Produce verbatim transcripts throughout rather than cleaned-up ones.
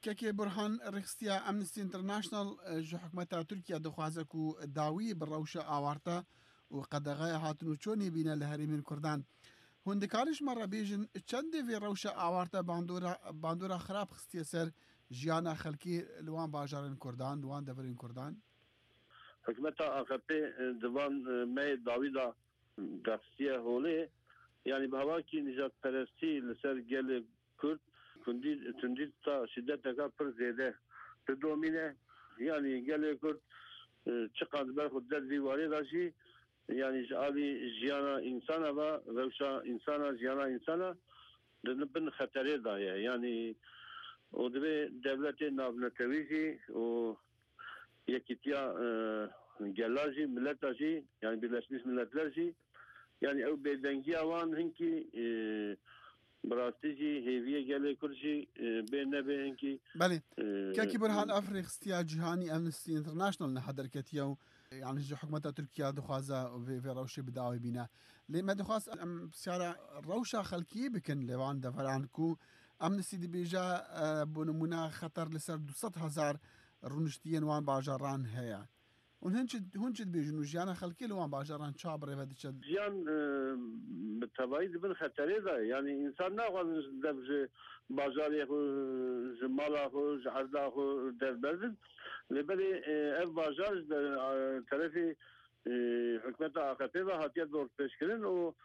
كاكي برهان رخصتيا أمنستي انترناشنال جو حكومتا تركيا دخوازكو داوي بالروشة آوارتا وقدغايا هاتنو چوني بينا لهريمين كردان هندكارش مرة بيجن چندي في روشة آوارتا باندورا باندورا خراب خستيا سر جيانا خلقي لوان باجارين كردان لوان دفرين كردان حكومتا آخرتي دوان مي داوي دا رخصتيا هولي يعني بهواكي نجات پرستی لسر گل کرد کندی تندی تا شدت کا پر زیاده تدومینه يعني گل کرد چقدر بر خود در دیواری راشی يعني عادي جيانا إنسانا با روشا إنسانا جيانا إنسانا لنبن خطره داية يعني ودبي دولة نابنتويجي و يكتيا جلاجي ملتاجي يعني بلاشمش ملتلاجي يعني او بدنگی اوان هنکی براستيجي هيفيه جالي كرشي بين نبي هنكي بله كاكي برهان افريق استيا جهاني امنستي انترناشنال نحضر كتيو يعني جو حكومة تركيا دخوازا في في روشي بداوي بينا لما دخواز بسيارة روشة خلقية بكن لوان دفرانكو امنستي دي بيجا بنمونا خطر لسر دوست هزار رونشتين وان باجران هيا ونهنشد هنشد بيجنو جيانا خلقي لوان باجران شابر هذا جيان بالتبعيد بن خطري ده يعني انسان ناخذ دبج باجاري خو جمالا خو عرضا خو دربزن لبلي اف باجار طرفي حكومه عقبه هاتيه دور تشكيلن و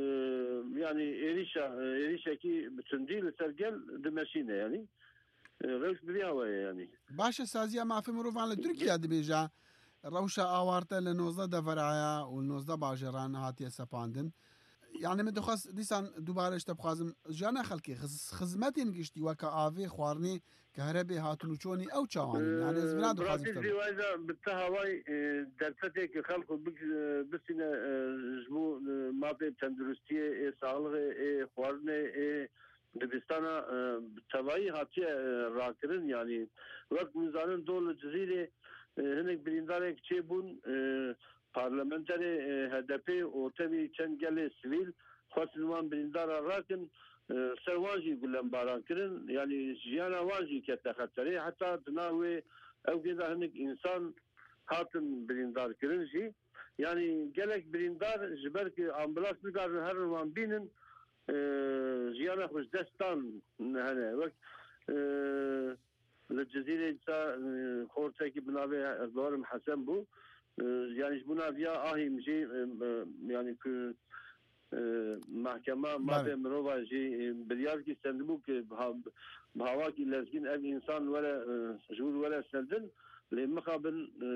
يعني اريشا اريشا كي بتنديل سرجل دمشينه يعني غير بلياوه يعني باشا سازيا ما في مروف على تركيا دبيجا روشة آوارتا لنوزده دفرعايا ونوزده باجران هاتيا سپاندن يعني من دخص ديسان دوباره اشتبخازم جانا خلقي خز خزمتين قشتي وكا آفي خوارني كهربي هاتنوچوني او چاواني يعني ازبنا دخازم براتي زيوايزا بالتهواي درفتك خلقو بسينا جبو مابي تندرستية سالغ خوارني دبستانا بالتهواي هاتيا راكرن يعني وقت مزانن دول الجزيرة هناك بريندارك تشيبون parlamenter H D P و tabii çend gele sivil xwastin birindara rakin serwanjî gulen baran kirin yani jiyana wanjî kete xeterê heta dinavê ew gêda hinek insan hatin birindar kirin jî yani gelek birindar ji ber ku ambulans nikarin her wan bînin jiyana xwe ji destan hene wek li Cezîrê xortekî bi navê Erdoğan Hesen bû يعني جبنا فيها آهي مجي يعني ك محكمة ما في مروفا جي بريال كي سندبوك بهواكي لازقين أي إنسان ولا جول ولا سندن لمقابل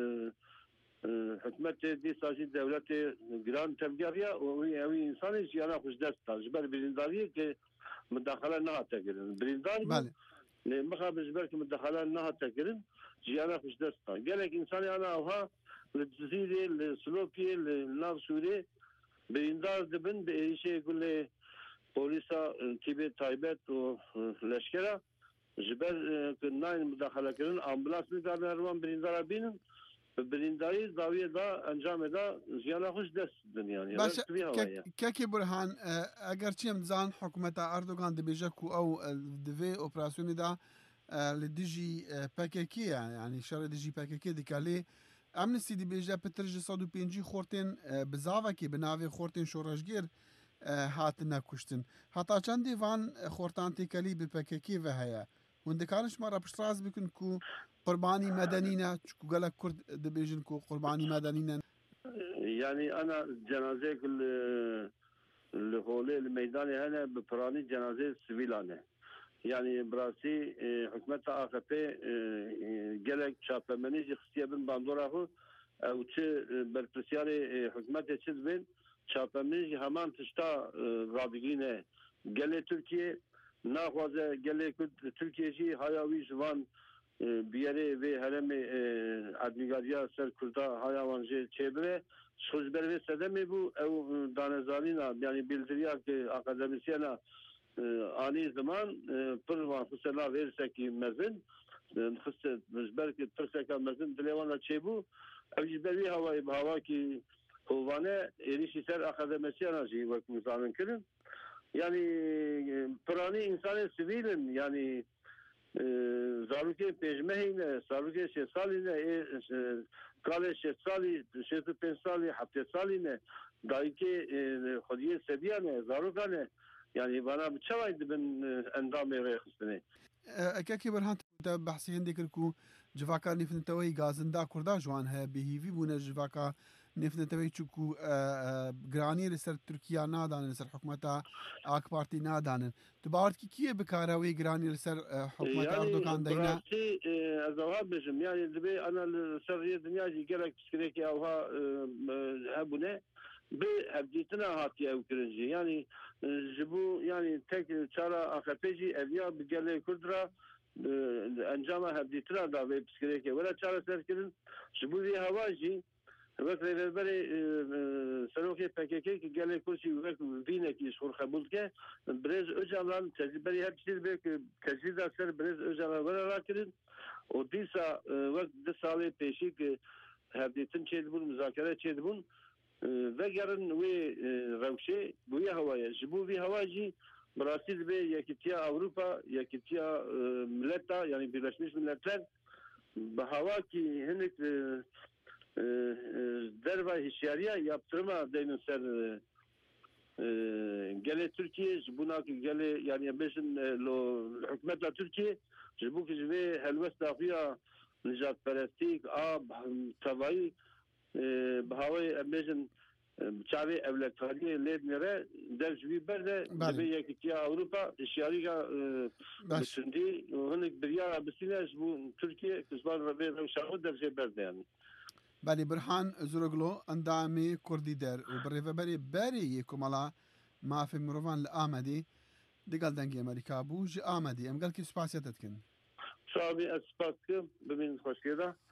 حكمة دي ساجي دولة جران تبقى وهي أي إنسان يجي أنا خوش دستا جبر بريندارية كي مداخلة نها تقرن بريندار لمقابل جبر كي مداخلة نها تقرن جي أنا خوش دستا قالك إنساني أنا أوها للجزيرة لسلوكي لناف سوري بريندار دبن بإيشي يقول لي بوليسا كيبي تايبت ولشكرة جبر كناين مداخلة كرن أمبلاس مدارنا روان بريندار بينن برينداري داوية دا انجام دا زيانا خوش دست دنياني باشا كاكي برهان اگر چیم زان حكومة اردوغان دبيجاكو او دفي اوبراسيوني دا لديجي باكيكي يعني شر ديجي باكيكي ديكالي امنستي دي بيجا بترجي صدو بينجي خورتين بزاوكي بناوي خورتين شورشگير هاتنا كشتن حتى چندي وان خورتان تيكالي بباكيكي وهيا وندكارش مرة بشتراز بكن كو قرباني مدنينا كو قالك كرد دي بيجن كو قرباني مدنينا يعني انا جنازة كل الهولي الميداني هنا ببراني جنازة سيفيلانه يعني براسي حكومة A K P gelek çapemeni xstiye bin bandora او çi berpisyarê hükümetê çi dibin çapemeni heman tişta radigîne gelê Türkiye naxwaze gelê ku Türkiye jî haya wî ji van biyerê vê heremê admîgariya ser Kurda haya wan jê çêbire ji ber vê sedemê bû ew danezanîna yani bildiriya ki akademisyena ani zaman پر وان خسنا ورسکی مزن خست مجبر که ترسکا مزن دلیوانا چیبو اوجبری هوای هوا کی هوانه ایریشی سر اکادمیسیانا جی وقت مزامن کردن yani پرانی انسان سیویلن yani زاروکê pêjmehîne zarokê şê salî ne kalê şê salî şê tu pênc salî heftê salî ne dayîkê xwediyê seviya ne zaroka ne yani bana çawa dibin endamê rêxistinê ئەکەکی بەرهان بەحسی هەندێک کرد و جڤاکە نێفنەتەوەی گازندا کووردا جوان هەیە بەهیوی بوونە ژڤاکە نێفنەتەوەی چووک و گرانی لەسەر تورکیا نادانن لەسەر حکوومەتە ئاک پارتی نادانن تو باوەڕکی کیە بکارەوەی گرانی لەسەر حکوومەتە ئەردۆغان دەینا ئەزەوا بژم یانی دەبێ ئەنا لەسەر ڕێ دنیاجی گەلێک پسکرێکی ئەوها هەبوونێ بێ هەبدیتنا هاتیە ئەو کرنجی ینی ji bo yani tek çara A K P'jî eviya bi gelê Kurd ra encama hevdîtina da vê piskirêkê were çareserkirin ji bo vê hewa jî wek rêveberê serokê P K K ki gelê Kurd jî wek vînekî ji xwe xebûl dike Birêz Öcalan tecrüberî hep tiştî dibe ku tecrîda ser Birêz Öcalan were rakirin û dîsa wek di salê pêşî ki hevdîtin çêdibûn muzakere çêdibûn vegerin wê rewşê bûye hewaya ji bo vî hewa jî bi rastî dibe yekîtiya Ewropa yekîtiya mileta yani Birleşmiş Milletler bi hewakî hinek derva hişyariya yaptırma deynin ser gelê Türkiye ji bo nakî gelê yani bêjin lo hikûmeta Türkiye ji bo ku ji vê helwesta xwe nijadperestî ab tevayî bi hawayê em bêjin çavê evletkariyê lê nêre dev ji wî ber de divê yekîtiya Ewropa hişyarîya bitundî hinek biryara bisîne ji bo Tirkiye ku ziman vê rewşa xwe dev jê ber de yani Belê Birhan Zûroglu endamê Kurdî der û bi rêveberê berê yê Komala Mafê Mirovan li Amedê digal dengê Amerîka bû ji Amedê em gelekî spasiya te dikin. Sağ olun, ez spas dikim bibînin xweşkê de.